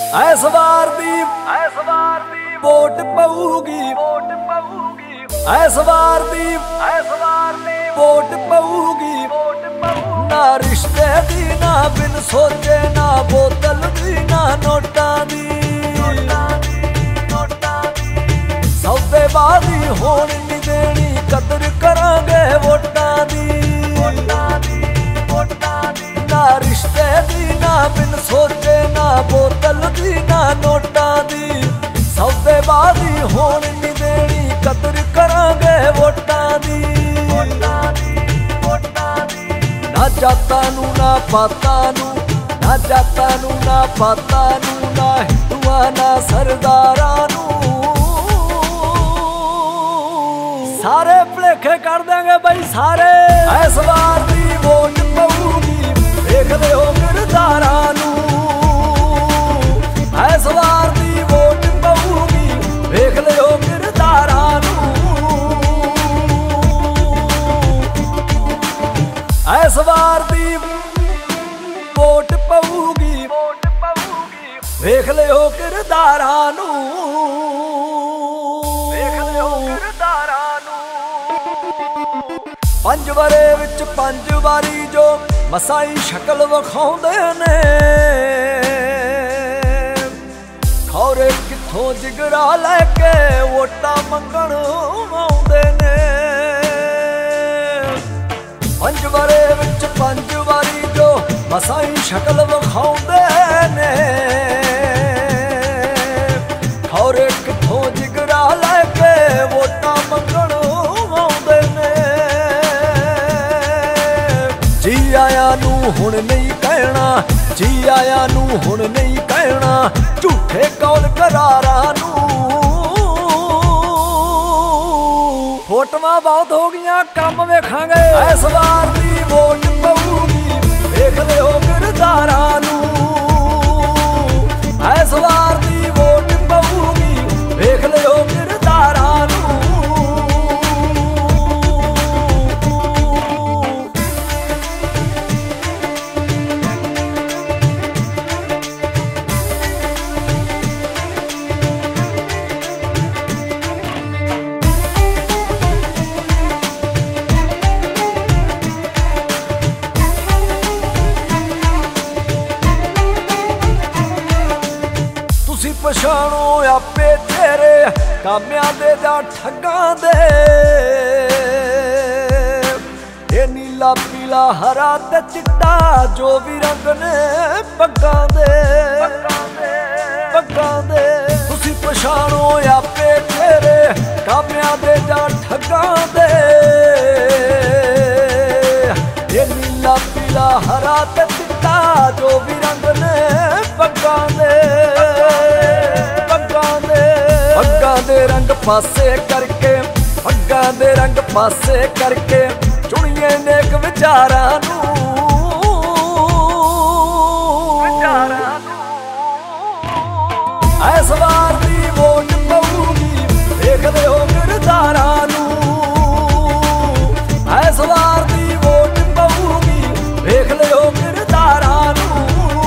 S ਵਾਰ ਦੀ vote ਪਊਗੀ, ਐਸ ਵਾਰ ਦੀ ਵੋਟ ਪਊਗੀ। ਨਾ ਰਿਸ਼ਤੇ ਦੀ, ਨਾ ਬਿਨ ਸੋਚੇ, ਨਾ ਬੋਤਲ ਦੀ, ਨਾ ਨੋਟਾਂ ਦੀ। ਸੌਦੇਬਾਜ਼ੀ ਹੋਣ ਨਹੀਂ ਦੇਣੀ, ਕਦਰ ਕਰਾਂਗੇ ਵੋਟਾਂ ਦੀ। ਨਾ ਰਿਸ਼ਤੇ ਦੀ, ਨਾ ਬਿਨ ਸੋਚੇ, ਨਾ ਬੋਤਲ ਦੀ, ਨਾ ਨੋਟਾਂ ਦੀ। ਸੌਦੇਬਾਜ਼ੀ ਹੋਣ ਨਹੀਂ ਦੇਣੀ, ਕਦਰ ਕਰਾਂਗੇ ਵੋਟਾਂ ਦੀ। ਨਾ ਜਾਤਾਂ ਨੂੰ, ਨਾ ਪਾਤਾਂ ਨੂੰ, ਨਾ ਜਾਤਾਂ ਨੂੰ, ਨਾ ਪਾਤਾਂ ਨੂੰ, ਨਾ ਹਿੰਦੂਆਂ ਨਾ ਸਰਦਾਰਾਂ ਨੂੰ। ਸਾਰੇ ਭੁਲੇਖੇ ਕਰ ਦਾਂਗੇ ਬਈ ਸਾਰੇ। ਐਸ ਵਾਰ ਦੀ ਵੋਟ ਪਊਗੀ, ਵੇਖਦੇ ਹੋ ਕਿਰਦਾਰਾਂ ਨੂੰ। ਐਸ ਵਾਰ ਦੀ ਵੋਟ ਪਊਗੀ, ਵੇਖ ਲਿਓ ਕਿਰਦਾਰਾਂ ਨੂੰ। ਐਸ ਵਾਰ ਦੀ ਵੋਟ ਪਊਗੀ, ਵੇਖ ਲਿਓ ਕਿਰਦਾਰਾਂ ਨੂੰ। ਪੰਜ ਵਰੇ ਵਿੱਚ ਪੰਜ ਵਾਰੀ ਜੋ ਮਸਾਈ ਸ਼ਕਲ ਵਿਖਾਉਂਦੇ ਨੇ। ਖੌਰੇ ਕਿੱਥੋਂ ਜਿਗਰਾ ਲੈ ਕੇ ਵੋਟਾਂ ਮੰਗਣ ਆਉਂਦੇ ਨੇ। ਪੰਜ ਵਰੇ ਵਿੱਚ ਪੰਜ ਵਾਰੀ ਜੋ ਮਸਾਈ ਸ਼ਕਲ ਵਿਖਾਉਂਦੇ ਨੇ। ਖੌਰੇ ਕਿੱਥੋਂ ਜਿਗਰਾ ਲੈ ਕੇ ਵੋਟਾਂ ਮੰਗਣ ਆਉਂਦੇ ਨੇ। ਜੀ ਆਇਆਂ ਨੂੰ ਹੁਣ ਨਹੀਂ ਕਹਿਣਾ, ਜੀ ਆਇਆਂ ਨੂੰ ਹੁਣ ਨਹੀਂ ਕਹਿਣਾ, ਝੂਠੇ ਕੌਲ ਕਰਾਰਾਂ ਨੂੰ। ਫੋਟੋਆਂ ਬਹੁਤ ਹੋ ਗਈਆਂ, ਕੰਮ ਵੇਖਾਂਗੇ। ਐਸ ਵਾਰ ਦੀ ਵੋਟ ਪਊਗੀ, ਵੇਖ ਲਿਓ ਕਿਰਦਾਰਾਂ ਨੂੰ। ਐਸ ਵਾਰ ਦੀ ਵੋਟ ਪਊਗੀ, ਵੇਖ ਲਿਓ ਕਿਰਦਾਰਾਂ ਨੂੰ। ਤੁਸੀਂ ਪਛਾਣੋ ਆਪੇ ਤੇਰੇ ਕਾਮਿਆਂ ਦੇ ਜਾਂ ਠੱਗਾਂ ਦੇ। ਇਹ ਨੀਲਾ ਪੀਲਾ ਹਰਾ ਤੇ ਚਿੱਟਾ ਜੋ ਵੀ ਰੰਗ ਨੇ ਪੱਗਾਂ ਦੇ। ਤੁਸੀਂ ਪਛਾਣੋ ਆਪੇ ਤੇਰੇ ਕਾਮਿਆਂ ਦੇ ਜਾਂ ਠੱਗਾਂ ਦੇ। ਇਹ ਨੀਲਾ ਪੀਲਾ ਹਰਾ ਤੇ ਚਿੱਟਾ ਜੋ ਵੀ ਰੰਗ ਨੇ ਪੱਗਾਂ ਦੇ। ਪੱਗਾਂ ਦੇ ਰੰਗ ਪਾਸੇ ਕਰਕੇ, ਪੱਗਾਂ ਦੇ ਰੰਗ ਪਾਸੇ ਕਰਕੇ ਚੁਣੀਏ ਨੇਕ ਵਿਚਾਰਾਂ ਨੂੰ। ਐਸ ਵਾਰ ਦੀ ਵੋਟ ਪਊਗੀ, ਵੇਖ ਲਿਓ ਕਿਰਦਾਰਾਂ ਨੂੰ। ਐਸ ਵਾਰ ਦੀ ਵੋਟ ਪਊਗੀ, ਵੇਖ ਲਿਓ ਕਿਰਦਾਰਾਂ ਨੂੰ।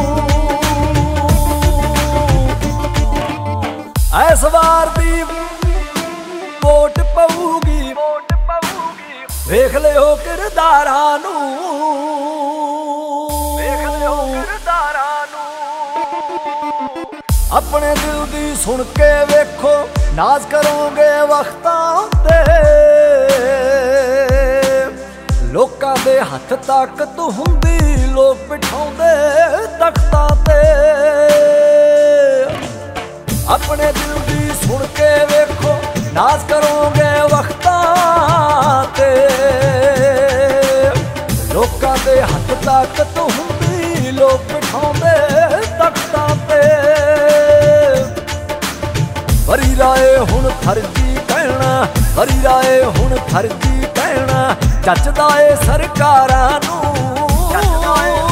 ਐਸ ਵਾਰ ਦੀ ਵੋਟ ਪਊਗੀ, ਵੇਖ ਲਿਓ ਕਿਰਦਾਰਾਂ ਨੂੰ। ਆਪਣੇ ਦਿਲ ਦੀ ਸੁਣ ਕੇ ਵੇਖੋ, ਨਾਜ਼ ਕਰੋਗੇ ਵਕਤਾਂ ਤੇ। ਲੋਕਾਂ ਦੇ ਹੱਥ ਤਾਕਤ ਹੁੰਦੀ, ਲੋਕ ਬਿਠਾਉਂਦੇ ਤਖਤਾਂ ਤੇ। ਆਪਣੇ ਦਿਲ ਦੀ ਸੁਣ ਕੇ ਵੇਖੋ, ਨਾਜ਼ ਕਰੋਗੇ ਵਕਤਾਂ ਤੇ। ਲੋਕਾਂ ਦੇ ਹੱਥ ਤਾਕਤ ਹੁੰਦੀ, ਲੋਕ ਬਿਠਾਉਂਦੇ ਤਖਤਾਂ ਤੇ। ਵਰੀ ਰਾਏ ਹੁਣ ਫਰਜ਼ੀ ਕਹਿਣਾ, ਵਰੀ ਰਾਏ ਹੁਣ ਫਰਜ਼ੀ ਕਹਿਣਾ, ਜੱਜਦਾ ਏ ਸਰਕਾਰਾਂ ਨੂੰ।